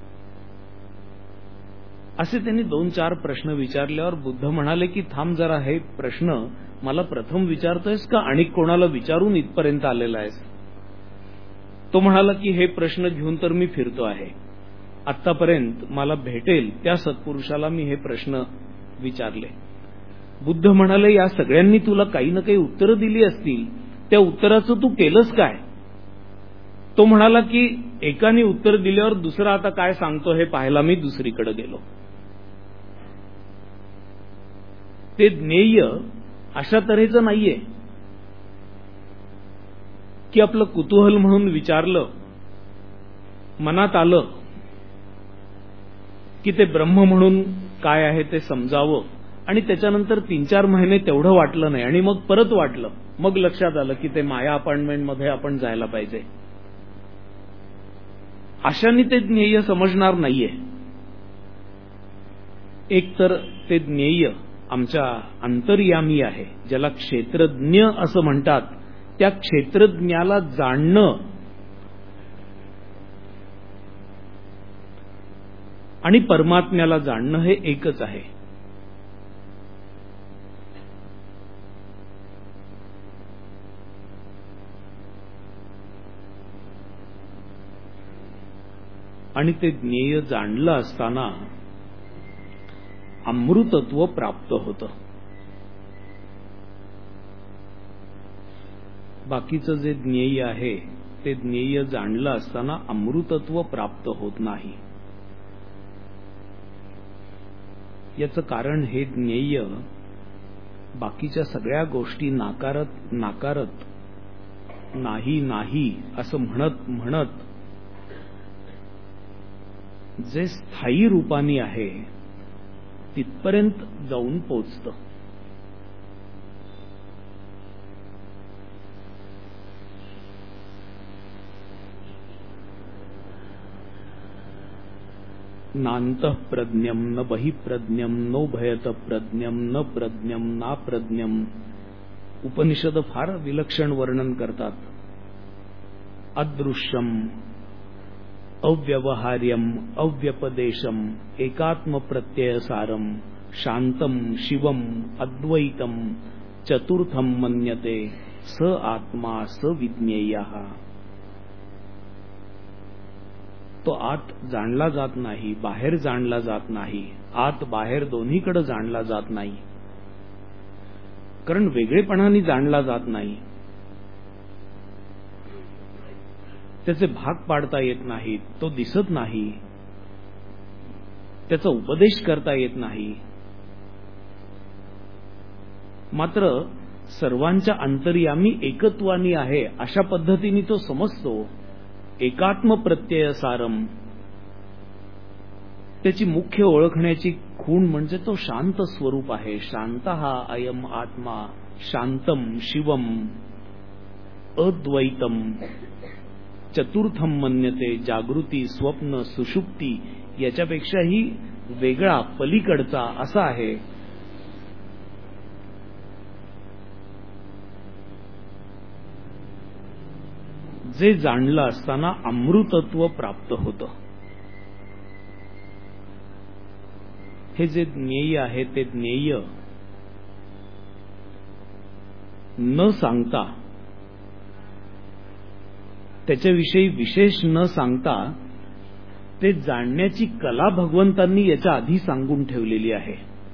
असे त्यांनी दोन चार प्रश्न विचारल्यावर बुद्ध म्हणाले की थांब जरा, हे प्रश्न मला प्रथम विचारतोयस का आणि कोणाला विचारून इथपर्यंत आलेला आहेस? तो म्हणाला की हे प्रश्न घेऊन तर मी फिरतो आहे. आतापर्यंत मला भेटेल त्या सत्पुरुषाला मी हे प्रश्न विचारले. बुद्ध म्हणाले या सगळ्यांनी तुला काही ना काही उत्तरं दिली असतील, त्या उत्तराचं तू केलंस काय? तो म्हणाला की एकाने उत्तर दिल्यावर दुसरा आता काय सांगतो हे पाहायला मी दुसरीकडे गेलो. ते ज्ञेय अशा तऱ्हेचं नाहीये की आपलं कुतूहल म्हणून विचारलं, मनात आलं की ते ब्रह्म म्हणून काय आहे ते समजावं आणि त्याच्यानंतर तीन चार महिने तेवढं वाटलं नाही आणि मग परत वाटलं, मग लक्षात आलं की ते माया अपार्टमेंटमध्ये आपण जायला पाहिजे. अशाने ते ज्ञेय समजणार नाहीये. एक तर ते ज्ञेय आमच्या अंतर्यामी आहे, ज्याला क्षेत्रज्ञ असं म्हणतात, त्या क्षेत्रज्ञाला जाणणं आणि परमात्म्याला जाणणं हे एकच आहे. आणि ते ज्ञेय जाणलं असताना अमृतत्व प्राप्त होतं. बाकीचं जे ज्ञेय आहे ते ज्ञेय जाणलं असताना अमृतत्व प्राप्त होत नाही. याचं कारण हे ज्ञेय बाकीच्या सगळ्या गोष्टी नाकारत नाकारत नाही नाही असं म्हणत म्हणत जे स्थायी रूपाने आहे तिथपर्यंत जाऊन पोचतं. नान्तः प्रज्ञम न बहिप्रज्ञम नो भयत प्रज्ञम न प्रज्ञम ना प्रज्ञम. उपनिषद फार विलक्षण वर्णन करतात. अदृश्यम अव्यवहार्यम अव्यपदेशम एकात्म प्रत्ययसारम शांतम शिवम अद्वैतम चतुर्थम मन्यते स आत्मा स विज्ञेयः. तो आत जाणला जात नाही, बाहेर जाणला जात नाही, आत बाहेर दोन्हीकडे जाणला जात नाही, कारण वेगळेपणाने जाणला जात नाही. त्याचे भाग पाडता येत नाहीत, तो दिसत नाही, त्याचा उपदेश करता येत नाही. मात्र सर्वांच्या अंतर्यामी एकत्वानी आहे अशा पद्धतीने तो समजतो. एकात्म प्रत्यय सारम, त्याची मुख्य ओळखण्याची खूण म्हणजे तो शांत स्वरूप आहे. शांतः अयम आत्मा शांतम शिवम अद्वैतम चतुर्थम मन्यते. जागृती स्वप्न सुषुप्ती याच्यापेक्षाही वेगळा पलीकडचा असा आहे. जे जाणलं असताना अमृतत्व प्राप्त होतं. हे जे ज्ञेय आहे ते ज्ञेय न सांगता, त्याच्याविषयी विशेष न सांगता ते जाणण्याची कला भगवंतांनी याच्या आधी सांगून ठेवलेली आहे.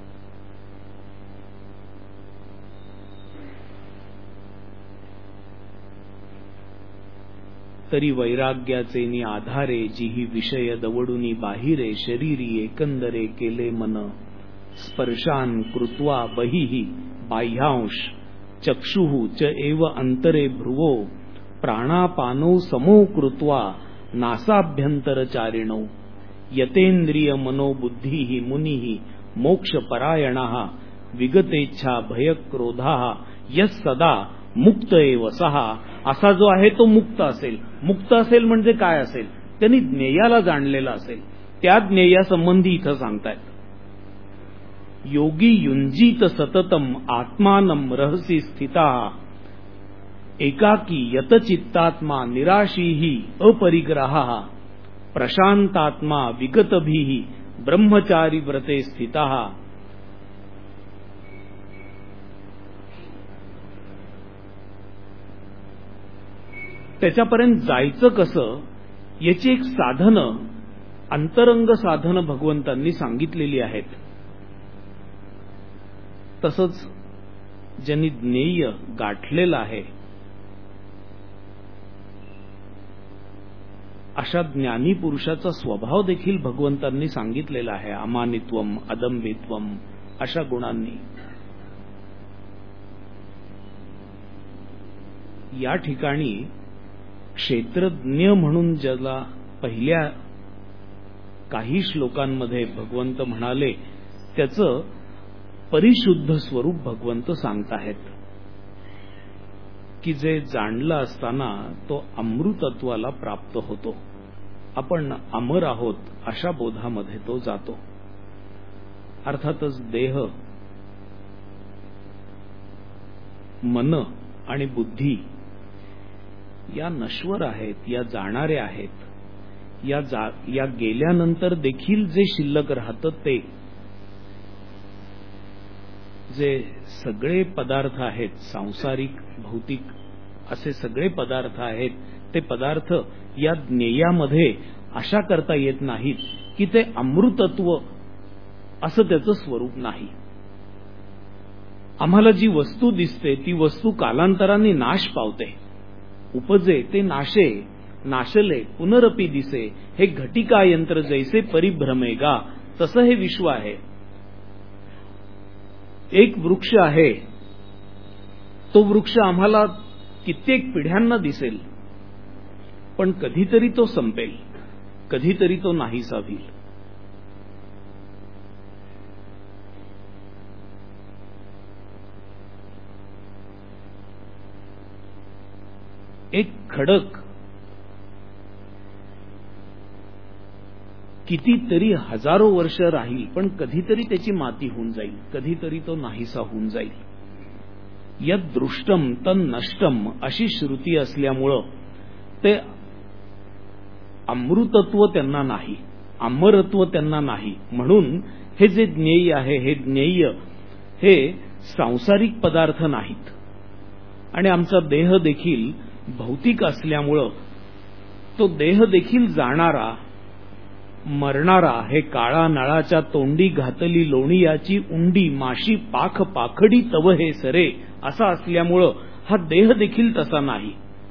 तरी वैराग्याचे आधारे जिही विषय दवडुनी बाहिरे शरीरी एकंदरे केले मन. स्पर्शान कृत्वा बहिः बाह्यांश चक्षुः च एव अंतरे भ्रुवो. प्राणापानो समो कृत्वा नासाभ्यंतरचारिणो. यतेंद्रिय मनोबुद्धि मुनिः मोक्षपरायणः विगतेच्छा भयक्रोधाः यस् सदा मुक्त एव सहा. असा जो आहे तो मुक्त असेल. मुक्त असेल म्हणजे काय असेल? त्यांनी ज्ञेयाला जाणलेला असेल. त्या ज्ञेयासंबंधी इथं सांगतायत. योगी युंजीत सततम आत्मानं रहसी स्थिता. एकाकी यतचित्तात्मा निराशीही अपरिग्रहा. प्रशांतात्मा विगतभीहि ब्रह्मचारी व्रते स्थिता. त्याच्यापर्यंत जायचं कसं याची एक साधनं, अंतरंग साधनं भगवंतांनी सांगितलेली आहेत. तसंच ज्यांनी ज्ञेय गाठलेलं आहे अशा ज्ञानी पुरुषाचा स्वभाव देखील भगवंतांनी सांगितलेला आहे. अमानित्वम अदंभित्वम अशा गुणांनी. या ठिकाणी क्षेत्रज्ञ म्हणून ज्याला पहिल्या काही श्लोकांमध्ये भगवंत म्हणाले त्याचं परिशुद्ध स्वरूप भगवंत सांगताहेत की जे जाणलं असताना तो अमृतत्वाला प्राप्त होतो. आपण अमर आहोत अशा बोधामध्ये तो जातो. अर्थातच देह मन आणि बुद्धी या नश्वर आहेत, या जाणाऱ्या आहेत. या जा, या गेल्यानंतर देखील जे शिल्लक राहतं ते जे सगळे पदार्थ आहेत, सांसारिक भौतिक असे सगळे पदार्थ आहेत, ते पदार्थ या ज्ञेयामध्ये आशा करता येत नाहीत की ते अमृतत्व असं त्याचं स्वरूप नाही. आम्हाला जी वस्तू दिसते ती वस्तू कालांतराने नाश पावते. उपजे ते नाशे, नाशले पुनरपी दिसे, हे घटिका यंत्र जैसे परिभ्रमेगा, तसं हे विश्व आहे. एक वृक्ष आहे, तो वृक्ष आम्हाला कित्येक पिढ्यांना दिसेल, पण कधीतरी तो संपेल, कधीतरी तो नाहीसा होईल. एक खडक कितीतरी हजारो वर्ष राहील, पण कधीतरी त्याची माती होऊन जाईल, कधीतरी तो नाहीसा होऊन जाईल. यद दृष्टम तन नष्टम अशी श्रुती असल्यामुळं ते अमृतत्व त्यांना नाही, अमरत्व त्यांना नाही. म्हणून हे जे ज्ञेय आहे, हे ज्ञेय हे सांसारिक पदार्थ नाहीत. आणि आमचा देह देखील भौतिक असल्यामुळं तो देह देखील जाणारा, मरणारा, हे काळा नळाच्या तोंडी घातली लोणियाची उंडी, माशी पाख पाखडी तव हे सरे, असा असल्यामुळं हा देह देखील तसा नाही.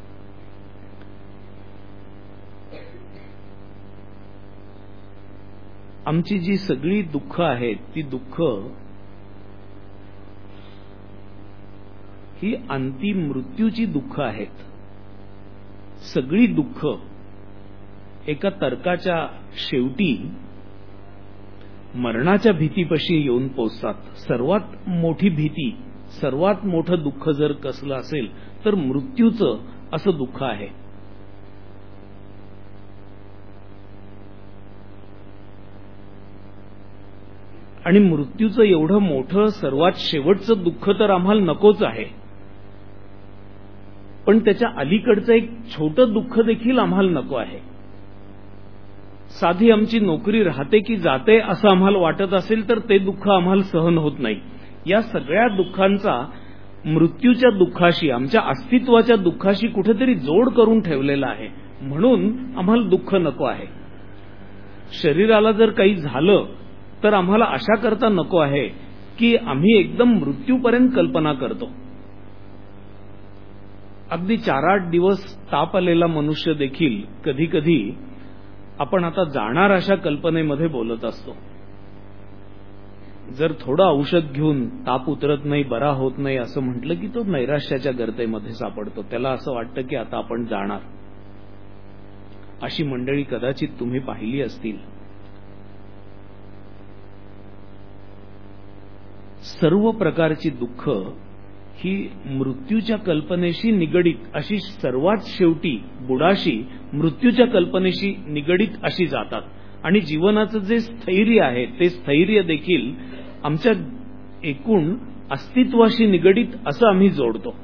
आमची जी सगळी दुःख आहेत ती दुःख ही अंतिम मृत्यूची दुःख आहेत. सगळी दुःख एका तर्काच्या शेवटी मरणाच्या भीतीपाशी येऊन पोचतात. सर्वात मोठी भीती, सर्वात मोठं दुःख जर कसलं असेल तर मृत्यूचं असं दुःख आहे. आणि मृत्यूचं एवढं मोठं सर्वात शेवटचं दुःख तर आम्हाला नकोच आहे, पण त्याच्या अलीकडचं एक छोटं दुःख देखील आम्हाला नको आहे. साधी आमची नोकरी राहते की जाते असं आम्हाला वाटत असेल तर ते दुःख आम्हाला सहन होत नाही. या सगळ्या दुःखांचा मृत्यूच्या दुःखाशी, आमच्या अस्तित्वाच्या दुःखाशी कुठेतरी जोड करून ठेवलेला आहे. म्हणून आम्हाला दुःख नको आहे. शरीराला जर काही झालं तर आम्हाला आशा करता नको आहे की आम्ही एकदम मृत्यूपर्यंत कल्पना करतो. अगदी चार आठ दिवस ताप आलेला मनुष्य देखील कधी कधी आपण आता जाणार अशा कल्पनेमध्ये बोलत असतो. जर थोडं औषध घेऊन ताप उतरत नाही, बरा होत नाही असं म्हटलं की तो नैराश्याच्या गर्तेमध्ये सापडतो. त्याला असं वाटतं की आता आपण जाणार. अशी मंडळी कदाचित तुम्ही पाहिली असतील. सर्व प्रकारची दुःख ही मृत्यूच्या कल्पनेशी निगडीत अशी, सर्वात शेवटी बुडाशी मृत्यूच्या कल्पनेशी निगडीत अशी जातात. आणि जीवनाचं जे स्थैर्य आहे ते स्थैर्य देखील आमच्या एकूण अस्तित्वाशी निगडीत असं आम्ही जोडतो.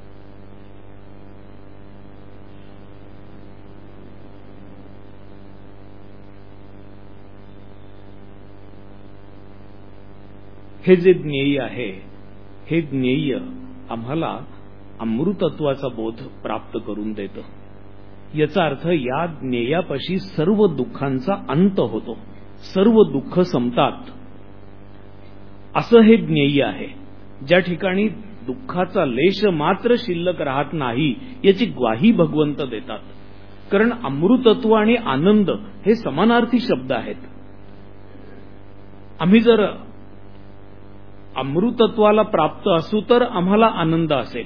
हे जे ज्ञेय आहे, हे ज्ञेय आम्हाला अमृतत्वाचा बोध प्राप्त करून देतं. याचा अर्थ या ज्ञेयापाशी सर्व दुःखांचा अंत होतो, सर्व दुःख संपतात, असं हे ज्ञेय आहे. ज्या ठिकाणी दुःखाचा लेश मात्र शिल्लक राहत नाही याची ग्वाही भगवंत देतात. कारण अमृतत्व आणि आनंद हे समानार्थी शब्द आहेत. आम्ही जर अमृतत्वाला प्राप्त असू तर आम्हाला आनंद असेल,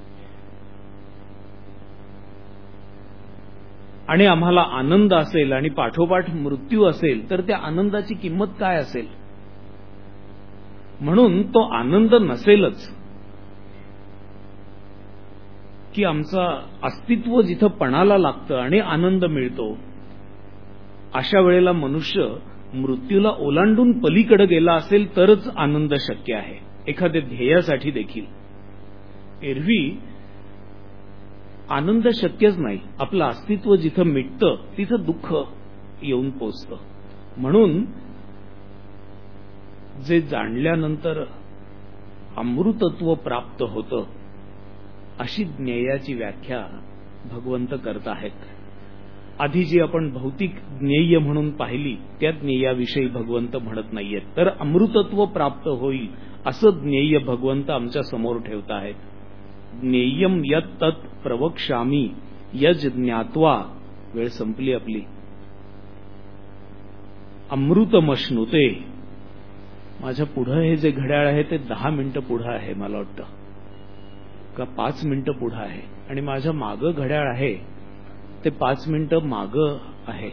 आणि आम्हाला आनंद असेल आणि पाठोपाठ मृत्यू असेल तर त्या आनंदाची किंमत काय असेल. म्हणून तो आनंद नसेलच की आमचं अस्तित्व जिथं पणाला लागतं आणि आनंद मिळतो, अशा वेळेला मनुष्य मृत्यूला ओलांडून पलीकडे गेला असेल तरच आनंद शक्य आहे. एखाद्या ध्येयासाठी देखील एरवी आनंद शक्यच नाही. आपलं अस्तित्व जिथं मिटतं तिथं दुःख येऊन पोचतं. म्हणून जे जाणल्यानंतर अमृतत्व प्राप्त होतं अशी ज्ञेयाची व्याख्या भगवंत करत आहेत. आधी जी आपण भौतिक ज्ञेय म्हणून पाहिली त्या ज्ञेयाविषयी भगवंत म्हणत नाहीयेत. तर अमृतत्व प्राप्त होईल असं ज्ञेय भगवंत आमच्या समोर ठेवत आहेत. ज्ञेयम यत् तत् प्रवक्ष्यामि यज ज्ञात्वा. वेळ संपली आपली. अमृतमश्नुते. माझ्या पुढं हे जे घड्याळ आहे ते दहा मिनिटं पुढं आहे मला वाटतं, का पाच मिनिटं पुढं आहे, आणि माझ्या मागं घड्याळ आहे ते पाच मिनिटं मागं आहे.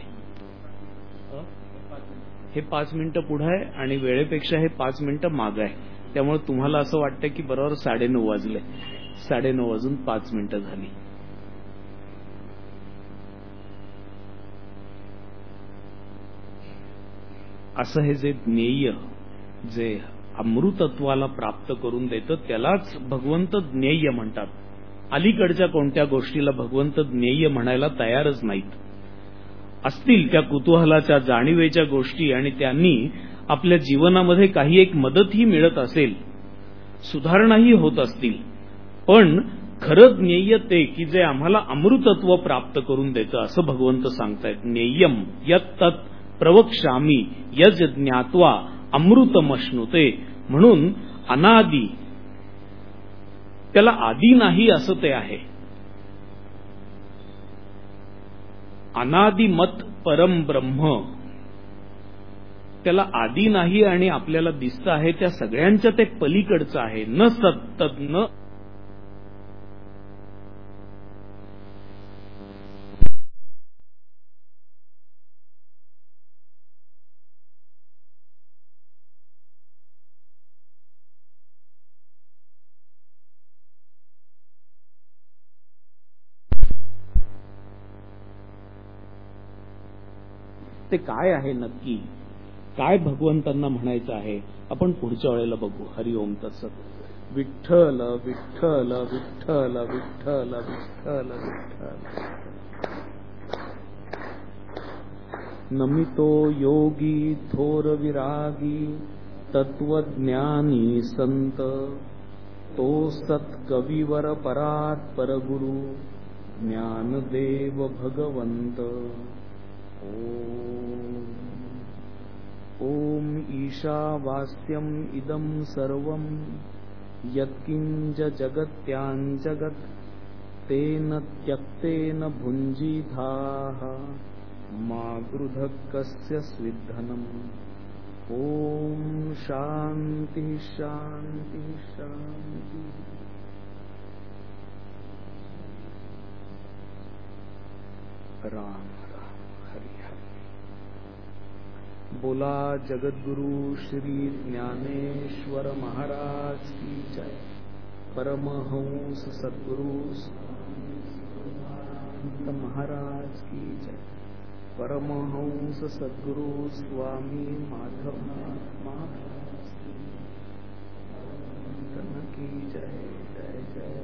हे पाच मिनिटं पुढं आहे आणि वेळेपेक्षा हे पाच मिनिटं मागं आहे. त्यामुळे तुम्हाला असं वाटतं की बरोबर साडेनऊ वाजले. साडेनऊ वाजून पाच मिनिटं झाली. असं हे जे ज्ञेय जे अमृतत्वाला प्राप्त करून देतं त्यालाच भगवंत ज्ञेय म्हणतात. अलीकडच्या कोणत्या गोष्टीला भगवंत ज्ञेय म्हणायला तयारच नाहीत. असतील त्या कुतूहलाच्या जाणीवेच्या गोष्टी आणि त्यांनी आपल्या जीवनामध्ये काही एक मदतही मिळत असेल, सुधारणाही होत असतील, पण खरं ज्ञेय ते की जे आम्हाला अमृतत्व प्राप्त करून देतं असं भगवंत सांगतायत. ज्ञेयम यत् तत् प्रवक्ष्यामि यज ज्ञात्वा अमृतमश्नुते. म्हणून अनादि, त्याला आदी नाही असं ते आहे. अनादिमत परम ब्रह्म, त्याला आदी नाही आणि आपल्याला दिसतं आहे त्या सगळ्यांच्या ते पलीकडचं आहे. न सत्त न ते काय आहे नक्की, काय भगवंतांना म्हणायचं आहे आपण पुढच्या वेळेला बघू. हरिओम तत्सत. विठ्ठल विठ्ठल विठ्ठल विठ्ठल विठ्ठल विठ्ठल. नमितो योगी थोर विरागी तत्वज्ञानी संत. तो सत्कविवर परात् परगुरु ज्ञानदेव भगवंत. ओम ओम ईशावास्यम इदं सर्वं यत्किंच जगत्याञ्जगत् तेन त्यक्तेन भुञ्जीथाः मा गृधः कस्य स्विद्धनम्. ओम शांति शांति शांति. राम बोला जगद्गुरु श्री ज्ञानेश्वर महाराज की जय. परमहंस सद्गुरु महाराज की जय. परमहंस सद्गुरु स्वामी माधव महाराज की जय जय जय.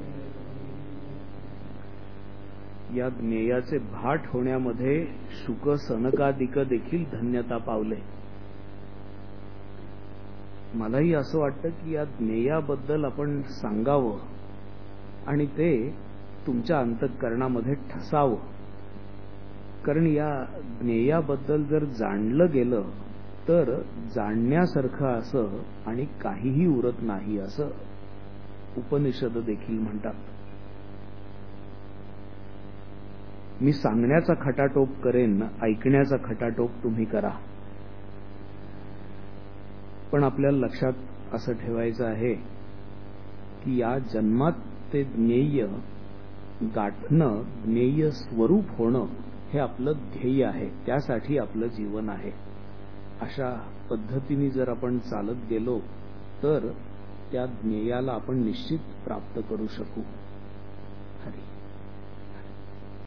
या ज्ञेयाचे भाट होण्यामध्ये शुक सनकादिक देखील धन्यता पावले. मलाही असं वाटतं की या ज्ञेयाबद्दल आपण सांगावं आणि ते तुमच्या अंतःकरणामध्ये ठसावं. कारण या ज्ञेयाबद्दल जर जाणलं गेलं तर जाणण्यासारखं असं आणि काहीही उरत नाही असं उपनिषद देखील म्हणतात. मी सांगण्याचा खटाटोप करेन, ऐकण्याचा खटाटोप तुम्ही करा. पण आपल्याला लक्षात असं ठेवायचं आहे की या जन्मात ते ज्ञेय गाठणं, ज्ञेय स्वरूप होणं हे आपलं ध्येय आहे. त्यासाठी आपलं जीवन आहे. अशा पद्धतीने जर आपण चालत गेलो तर त्या ज्ञेयाला आपण निश्चित प्राप्त करू शकू. हरी.